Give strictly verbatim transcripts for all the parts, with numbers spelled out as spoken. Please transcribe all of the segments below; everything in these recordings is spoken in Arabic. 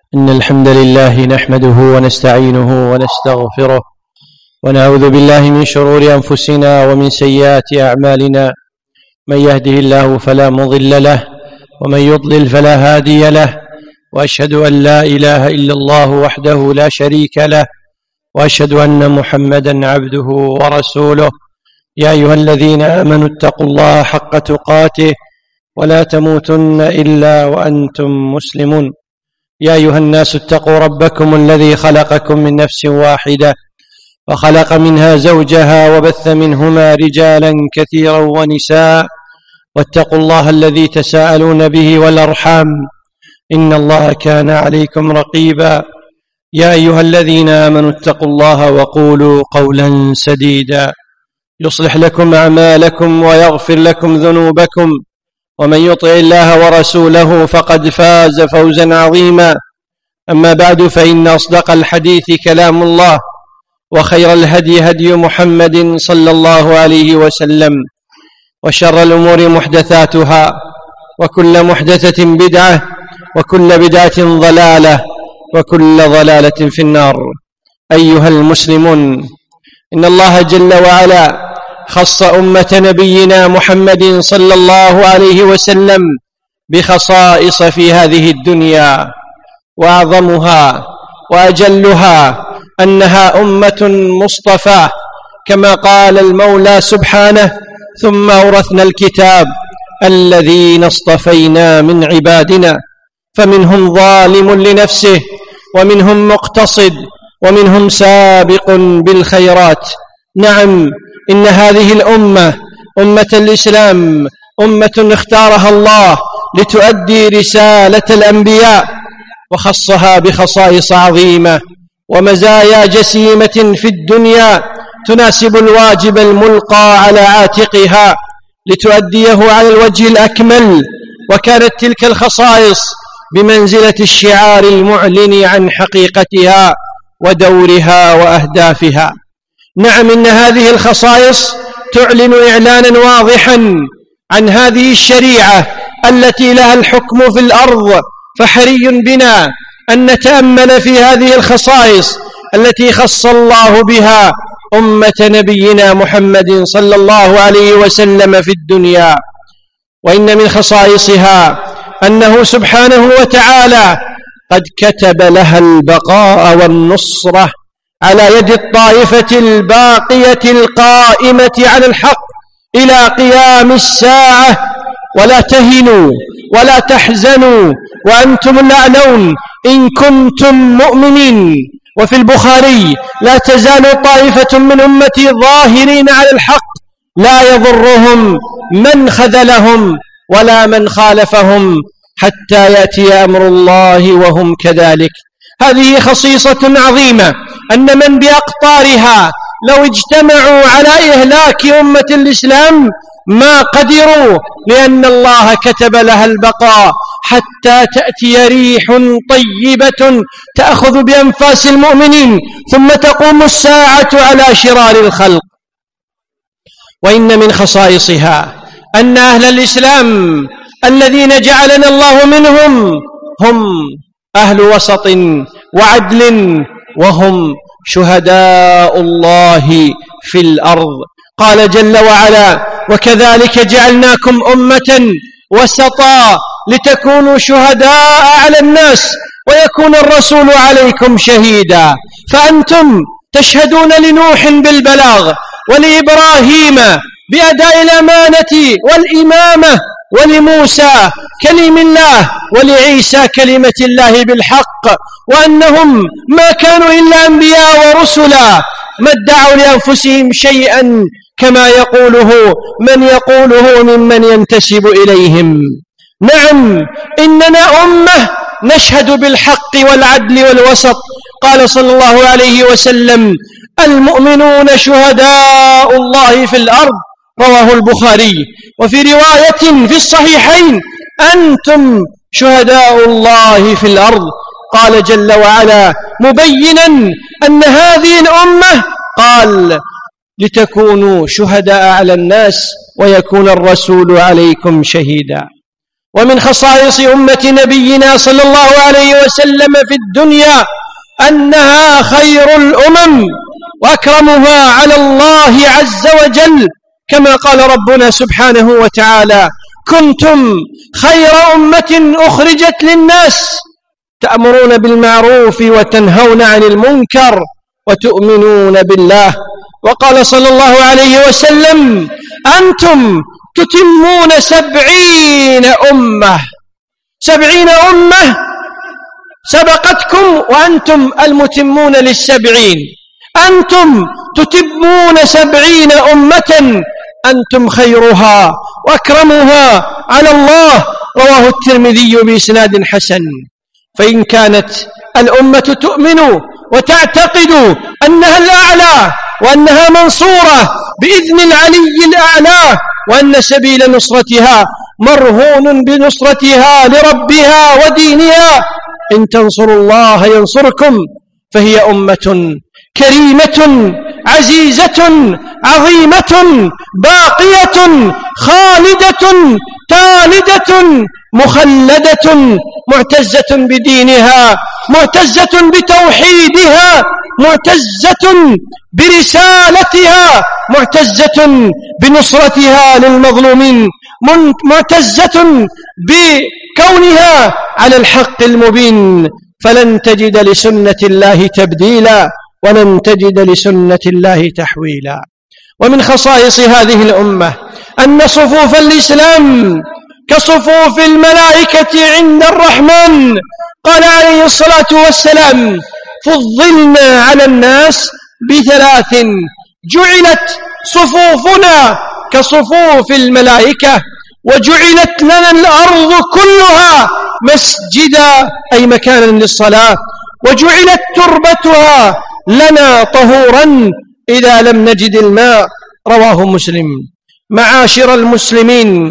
إن الحمد لله نحمده ونستعينه ونستغفره ونعوذ بالله من شرور أنفسنا ومن سيئات أعمالنا. من يهده الله فلا مضل له ومن يضلل فلا هادي له، وأشهد أن لا إله إلا الله وحده لا شريك له، وأشهد أن محمدا عبده ورسوله. يا أيها الذين آمنوا اتقوا الله حق تقاته ولا تموتن إلا وأنتم مسلمون. يا أيها الناس اتقوا ربكم الذي خلقكم من نفس واحدة وخلق منها زوجها وبث منهما رجالا كثيرا ونساء، واتقوا الله الذي تساءلون به والأرحام إن الله كان عليكم رقيبا. يا أيها الذين آمنوا اتقوا الله وقولوا قولا سديدا يصلح لكم أعمالكم ويغفر لكم ذنوبكم، ومن يطع الله ورسوله فقد فاز فوزا عظيما. أما بعد، فإن أصدق الحديث كلام الله، وخير الهدي هدي محمد صلى الله عليه وسلم، وشر الأمور محدثاتها، وكل محدثة بدعة، وكل بدعة ضلالة، وكل ضلالة في النار. أيها المسلمون، إن الله جل وعلا خص أمة نبينا محمد صلى الله عليه وسلم بخصائص في هذه الدنيا، وأعظمها وأجلها أنها أمة مصطفى، كما قال المولى سبحانه: ثم أورثنا الكتاب الذين اصطفينا من عبادنا فمنهم ظالم لنفسه ومنهم مقتصد ومنهم سابق بالخيرات. نعم، إن هذه الأمة أمة الإسلام أمة اختارها الله لتؤدي رسالة الأنبياء، وخصها بخصائص عظيمة ومزايا جسيمة في الدنيا تناسب الواجب الملقى على عاتقها لتؤديه على الوجه الأكمل. وكانت تلك الخصائص بمنزلة الشعار المعلن عن حقيقتها ودورها وأهدافها. نعم، إن هذه الخصائص تعلن إعلانا واضحا عن هذه الشريعة التي لها الحكم في الأرض، فحري بنا أن نتأمل في هذه الخصائص التي خص الله بها أمة نبينا محمد صلى الله عليه وسلم في الدنيا. وإن من خصائصها أنه سبحانه وتعالى قد كتب لها البقاء والنصرة على يد الطائفة الباقية القائمة على الحق إلى قيام الساعة. ولا تهنوا ولا تحزنوا وأنتم الأعلون إن كنتم مؤمنين. وفي البخاري: لا تزال طائفة من أمتي ظاهرين على الحق لا يضرهم من خذلهم ولا من خالفهم حتى يأتي أمر الله وهم كذلك. هذه خصيصة عظيمة، أن من بأقطارها لو اجتمعوا على إهلاك أمة الإسلام ما قدروا، لأن الله كتب لها البقاء حتى تأتي ريح طيبة تأخذ بأنفاس المؤمنين، ثم تقوم الساعة على شرار الخلق. وإن من خصائصها أن أهل الإسلام الذين جعلنا الله منهم هم أهل وسط وعدل، وهم شهداء الله في الأرض. قال جل وعلا: وكذلك جعلناكم أمة وسطا لتكونوا شهداء على الناس ويكون الرسول عليكم شهيدا. فأنتم تشهدون لنوح بالبلاغ، ولإبراهيم بأداء الأمانة والإمامة، ولموسى كلم الله، ولعيسى كلمة الله بالحق، وأنهم ما كانوا إلا أنبياء ورسلا ما ادعوا لأنفسهم شيئا كما يقوله من يقوله ممن ينتسب إليهم. نعم، إننا أمة نشهد بالحق والعدل والوسط. قال صلى الله عليه وسلم: المؤمنون شهداء الله في الأرض، رواه البخاري. وفي رواية في الصحيحين: أنتم شهداء الله في الأرض. قال جل وعلا مبينا أن هذه الأمة قال: لتكونوا شهداء على الناس ويكون الرسول عليكم شهيدا. ومن خصائص أمة نبينا صلى الله عليه وسلم في الدنيا أنها خير الأمم وأكرمها على الله عز وجل، كما قال ربنا سبحانه وتعالى: كنتم خير أمة أخرجت للناس تأمرون بالمعروف وتنهون عن المنكر وتؤمنون بالله. وقال صلى الله عليه وسلم: أنتم تتمون سبعين أمة، سبعين أمة سبقتكم وأنتم المتمون للسبعين، أنتم تتمون سبعين أمة أنتم خيرها وأكرمها على الله. رواه الترمذي بإسناد حسن. فإن كانت الأمة تؤمن وتعتقد أنها الأعلى وأنها منصورة بإذن العلي الأعلى، وأن سبيل نصرتها مرهون بنصرتها لربها ودينها، إن تنصروا الله ينصركم، فهي أمة كريمة عزيزة عظيمة باقية خالدة تالدة مخلدة، معتزة بدينها، معتزة بتوحيدها، معتزة برسالتها، معتزة بنصرتها للمظلومين، معتزة بكونها على الحق المبين. فلن تجد لسنة الله تبديلا ولن تجد لسنة الله تحويلا. ومن خصائص هذه الأمة أن صفوف الإسلام كصفوف الملائكة عند الرحمن. قال عليه الصلاة والسلام: فضلنا على الناس بثلاث: جعلت صفوفنا كصفوف الملائكة، وجعلت لنا الأرض كلها مسجدا أي مكانا للصلاة، وجعلت تربتها لنا طهورا إذا لم نجد الماء. رواه مسلم. معاشر المسلمين،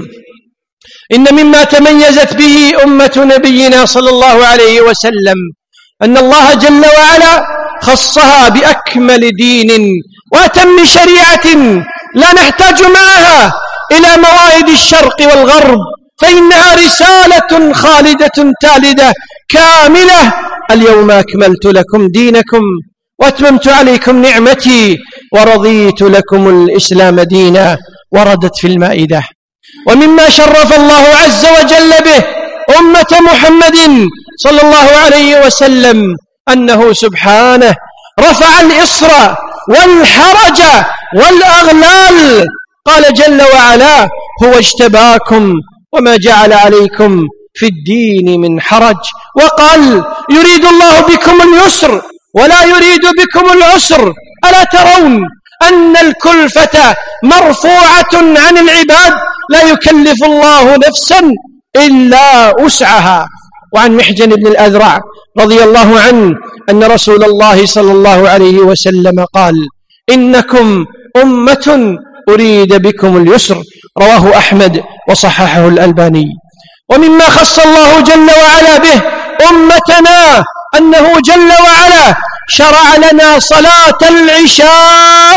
إن مما تميزت به أمة نبينا صلى الله عليه وسلم أن الله جل وعلا خصها بأكمل دين وأتم شريعة لا نحتاج معها إلى موائد الشرق والغرب، فإنها رسالة خالدة تالدة كاملة: اليوم أكملت لكم دينكم وأتممت عليكم نعمتي ورضيت لكم الإسلام دينا. وردت في المائدة. ومما شرف الله عز وجل به أمة محمد صلى الله عليه وسلم أنه سبحانه رفع الإصر والحرج والأغلال. قال جل وعلا: هو اجتباكم وما جعل عليكم في الدين من حرج. وقال: يريد الله بكم اليسر ولا يريد بكم العسر. ألا ترون أن الكلفة مرفوعة عن العباد؟ لا يكلف الله نفسا إلا وسعها. وعن محجن بن الأذرع رضي الله عنه أن رسول الله صلى الله عليه وسلم قال: إنكم أمة أريد بكم اليسر. رواه أحمد وصححه الألباني. ومما خص الله جل وعلا به أمتنا أنه جل وعلا شرع لنا صلاة العشاء،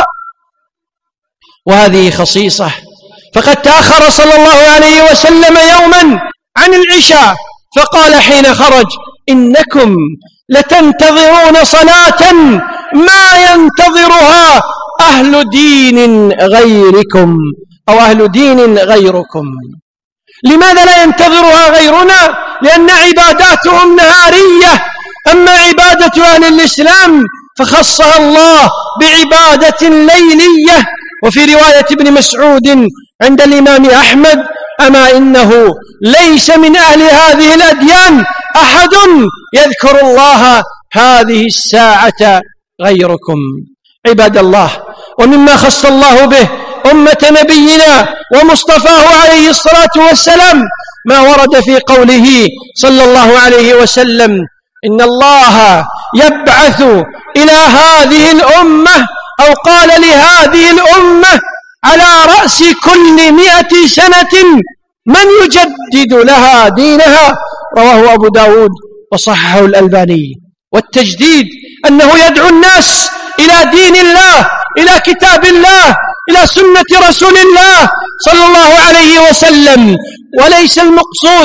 وهذه خصيصة، فقد تأخر صلى الله عليه وسلم يوما عن العشاء فقال حين خرج: إنكم لتنتظرون صلاة ما ينتظرها أهل دين غيركم أو أهل دين غيركم. لماذا لا ينتظرها غيرنا؟ لأن عباداتهم نهارية. أما عبادة أهل الإسلام فخصها الله بعبادة ليلية. وفي رواية ابن مسعود عند الإمام أحمد: أما إنه ليس من أهل هذه الأديان أحد يذكر الله هذه الساعة غيركم. عباد الله، ومما خص الله به أمة نبينا ومصطفاه عليه الصلاة والسلام ما ورد في قوله صلى الله عليه وسلم: إن الله يبعث إلى هذه الأمة، أو قال لهذه الأمة: على رأس كل مئة سنة من يجدد لها دينها. رواه أبو داود وصححه الألباني. والتجديد أنه يدعو الناس إلى دين الله، إلى كتاب الله، إلى سنة رسول الله صلى الله عليه وسلم. وليس المقصود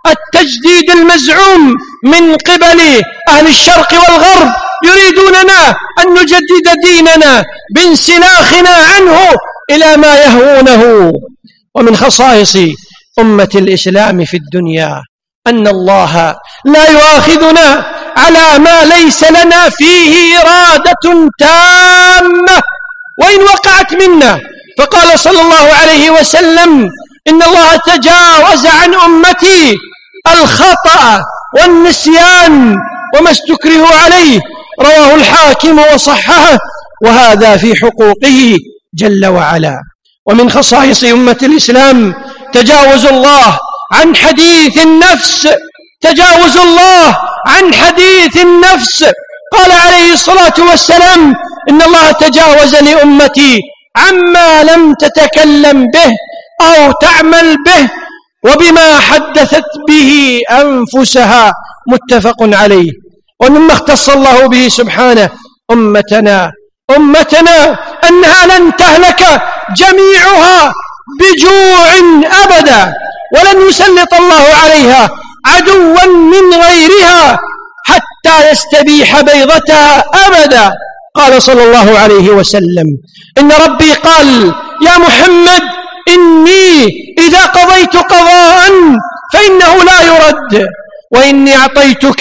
التجديد المزعوم من قبل أهل الشرق والغرب، يريدوننا أن نجدد ديننا بانسلاخنا عنه إلى ما يهوونه. ومن خصائص أمة الإسلام في الدنيا أن الله لا يؤاخذنا على ما ليس لنا فيه إرادة تامة وإن وقعت منا، فقال صلى الله عليه وسلم: إن الله تجاوز عن أمتي الخطأ والنسيان وما استكرهوا عليه، رواه الحاكم وصححه، وهذا في حقوقه جل وعلا. ومن خصائص أمة الإسلام تجاوز الله عن حديث النفس، تجاوز الله عن حديث النفس. قال عليه الصلاة والسلام: إن الله تجاوز لأمتي عما لم تتكلم به أو تعمل به وبما حدثت به أنفسها، متفق عليه. ومما اختص الله به سبحانه أمتنا أمتنا أنها لن تهلك جميعها بجوع أبدا، ولن يسلط الله عليها عدوا من غيرها حتى يستبيح بيضتها أبدا. قال صلى الله عليه وسلم: إن ربي قال: يا محمد إني إذا قضيت قضاء فإنه لا يرد، وإني أعطيتك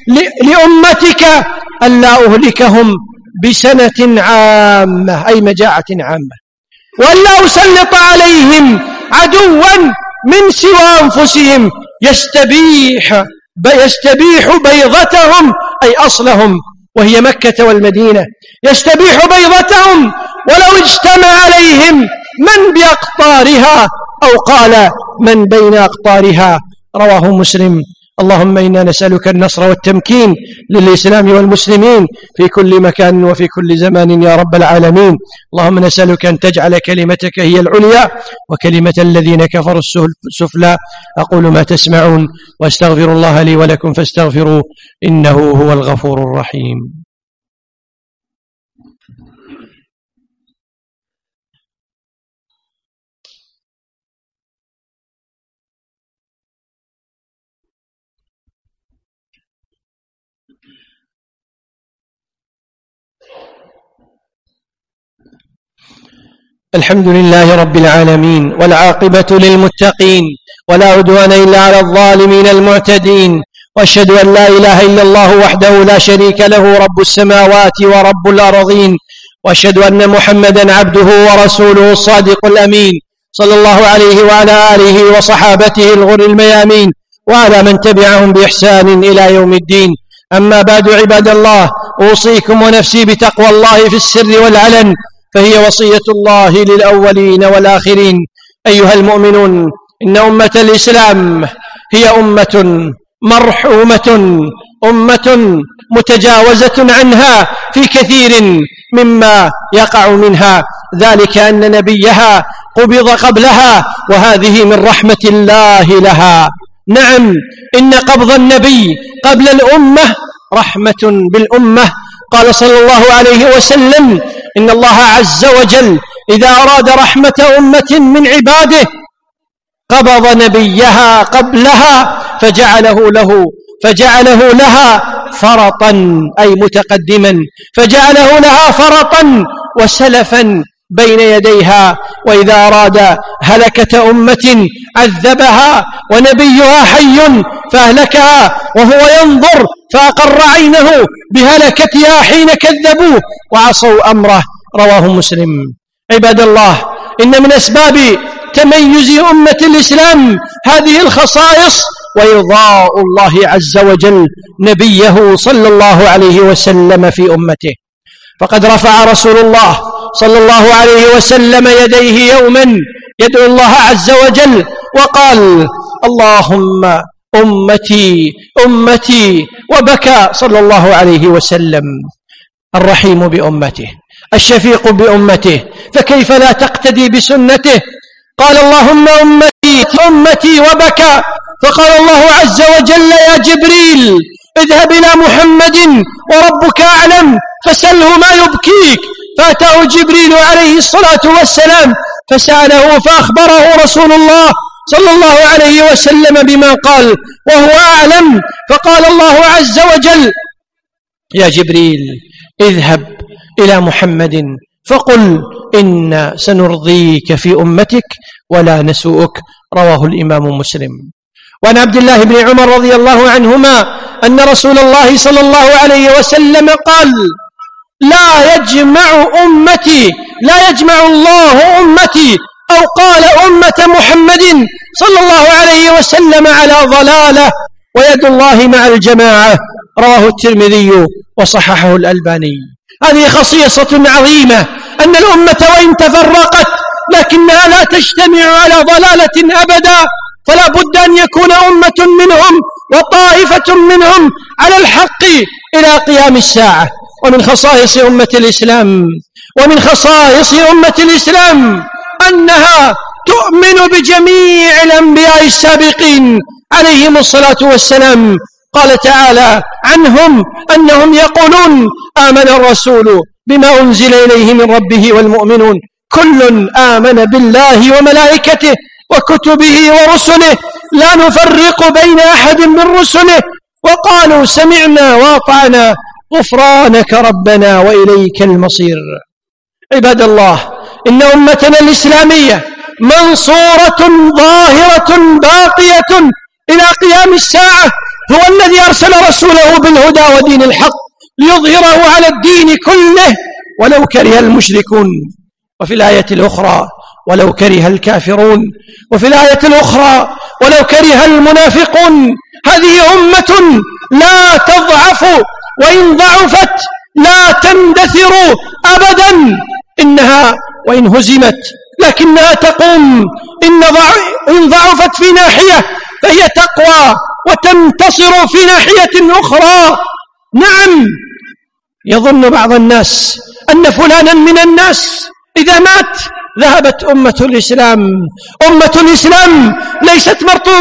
لأمتك ألا أهلكهم بسنة عامة، أي مجاعة عامة، وألا أسلط عليهم عدوا من سوى أنفسهم يستبيح يستبيح بيضتهم، أي أصلهم وهي مكة والمدينة، يستبيح بيضتهم ولو اجتمع عليهم من بأقطارها، أو قال من بين أقطارها، رواه مسلم. اللهم إنا نسألك النصر والتمكين للإسلام والمسلمين في كل مكان وفي كل زمان يا رب العالمين. اللهم نسألك أن تجعل كلمتك هي العليا وكلمة الذين كفروا السفلى. أقول ما تسمعون وأستغفر الله لي ولكم فاستغفروه إنه هو الغفور الرحيم. الحمد لله رب العالمين، والعاقبة للمتقين، ولا عدوان إلا على الظالمين المعتدين، وأشهد أن لا إله إلا الله وحده لا شريك له رب السماوات ورب الأرضين، وأشهد أن محمدا عبده ورسوله الصادق الأمين، صلى الله عليه وعلى آله وصحابته الغر الميامين، وعلى من تبعهم بإحسان إلى يوم الدين. أما بعد، عباد الله، أوصيكم ونفسي بتقوى الله في السر والعلن، فهي وصية الله للأولين والآخرين. أيها المؤمنون، إن أمة الإسلام هي أمة مرحومة، أمة متجاوزة عنها في كثير مما يقع منها، ذلك أن نبيها قبض قبلها، وهذه من رحمة الله لها. نعم، إن قبض النبي قبل الأمة رحمة بالأمة. قال صلى الله عليه وسلم: إن الله عز وجل إذا أراد رحمة أمة من عباده قبض نبيها قبلها فجعله له فجعله لها فرطا، أي متقدما، فجعله لها فرطا وسلفا بين يديها. وإذا أراد هلكة أمة عذبها ونبيها حي فأهلكها وهو ينظر، فأقر عينه بهلكتها حين كذبوه وعصوا أمره، رواه مسلم. عباد الله، إن من أسباب تميز أمة الإسلام هذه الخصائص وإرضاء الله عز وجل نبيه صلى الله عليه وسلم في أمته. فقد رفع رسول الله صلى الله عليه وسلم يديه يوما يدعو الله عز وجل وقال: اللهم أمتي أمتي، وبكى صلى الله عليه وسلم. الرحيم بأمته، الشفيق بأمته، فكيف لا تقتدي بسنته؟ قال: اللهم أمتي أمتي، وبكى. فقال الله عز وجل: يا جبريل اذهب إلى محمد وربك أعلم فسله ما يبكيك. فأتاه جبريل عليه الصلاة والسلام فسأله، فأخبره رسول الله صلى الله عليه وسلم بما قال وهو أعلم، فقال الله عز وجل: يا جبريل اذهب إلى محمد فقل إنا سنرضيك في أمتك ولا نسوءك. رواه الإمام مسلم. وعن عبد الله بن عمر رضي الله عنهما أن رسول الله صلى الله عليه وسلم قال: لا يجمع أمتي لا يجمع الله أمتي، أو قال أمة محمد صلى الله عليه وسلم، على ضلالة، ويد الله مع الجماعة. رواه الترمذي وصححه الألباني. هذه خصيصة عظيمة، أن الأمة وإن تفرقت لكنها لا تجتمع على ضلالة أبدا، فلا بد أن يكون أمة منهم وطائفة منهم على الحق إلى قيام الساعة. ومن خصائص أمة الإسلام ومن خصائص أمة الإسلام أنها تؤمن بجميع الأنبياء السابقين عليهم الصلاة والسلام. قال تعالى عنهم أنهم يقولون: آمن الرسول بما أنزل إليه من ربه والمؤمنون كل آمن بالله وملائكته وكتبه ورسله لا نفرق بين أحد من رسله وقالوا سمعنا وأطعنا غفرانك ربنا وإليك المصير. عباد الله، إن أمتنا الإسلامية منصورة ظاهرة باقية إلى قيام الساعة. هو الذي أرسل رسوله بالهدى ودين الحق ليظهره على الدين كله ولو كره المشركون. وفي الآية الأخرى: ولو كره الكافرون. وفي الآية الأخرى: ولو كره المنافقون. هذه أمة لا تضعف، وإن ضعفت لا تندثر أبدا. إنها وإن هزمت لكنها تقوم. إن ضعفت في ناحية فهي تقوى وتنتصر في ناحية أخرى. نعم، يظن بعض الناس أن فلانا من الناس إذا مات ذهبت أمة الإسلام. أمة الإسلام ليست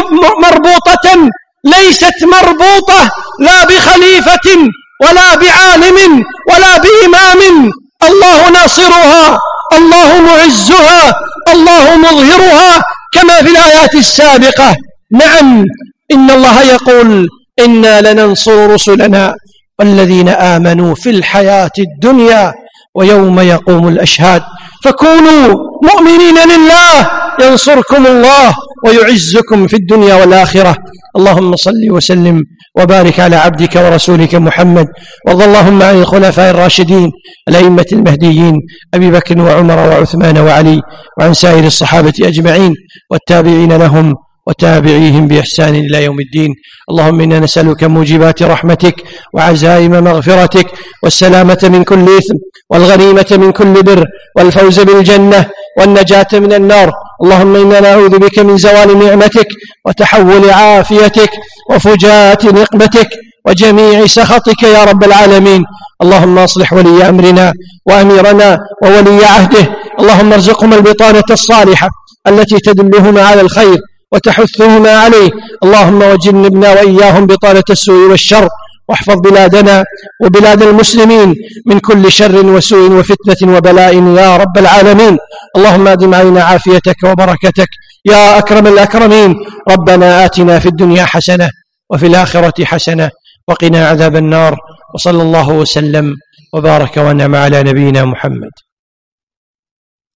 مربوطة ليست مربوطة لا بخليفة ولا بعالم ولا بإمام. الله ناصرها، الله معزها، الله مظهرها، كما في الآيات السابقة. نعم، إن الله يقول: إنا لننصر رسلنا والذين آمنوا في الحياة الدنيا ويوم يقوم الأشهاد. فكونوا مؤمنين لله ينصركم الله ويعزكم في الدنيا والآخرة. اللهم صل وسلم وبارك على عبدك ورسولك محمد، وارض اللهم عن الخلفاء الراشدين الأئمة المهديين أبي بكر وعمر وعثمان وعلي، وعن سائر الصحابة أجمعين والتابعين لهم وتابعيهم بإحسان إلى يوم الدين. اللهم إنا نسألك موجبات رحمتك وعزائم مغفرتك والسلامة من كل إثم والغنيمة من كل بر والفوز بالجنة والنجاة من النار. اللهم إنا نعوذ بك من زوال نعمتك وتحول عافيتك وفجاءة نقمتك وجميع سخطك يا رب العالمين. اللهم أصلح ولي أمرنا وأميرنا وولي عهده. اللهم ارزقهم البطانة الصالحة التي تدلهما على الخير وتحثهما عليه. اللهم وجنبنا وإياهم بطانة السوء والشر، واحفظ بلادنا وبلاد المسلمين من كل شر وسوء وفتنة وبلاء يا رب العالمين. اللهم أدم علينا عافيتك وبركتك يا أكرم الأكرمين. ربنا آتنا في الدنيا حسنة وفي الآخرة حسنة وقنا عذاب النار. وصلى الله وسلم وبارك ونعم على نبينا محمد.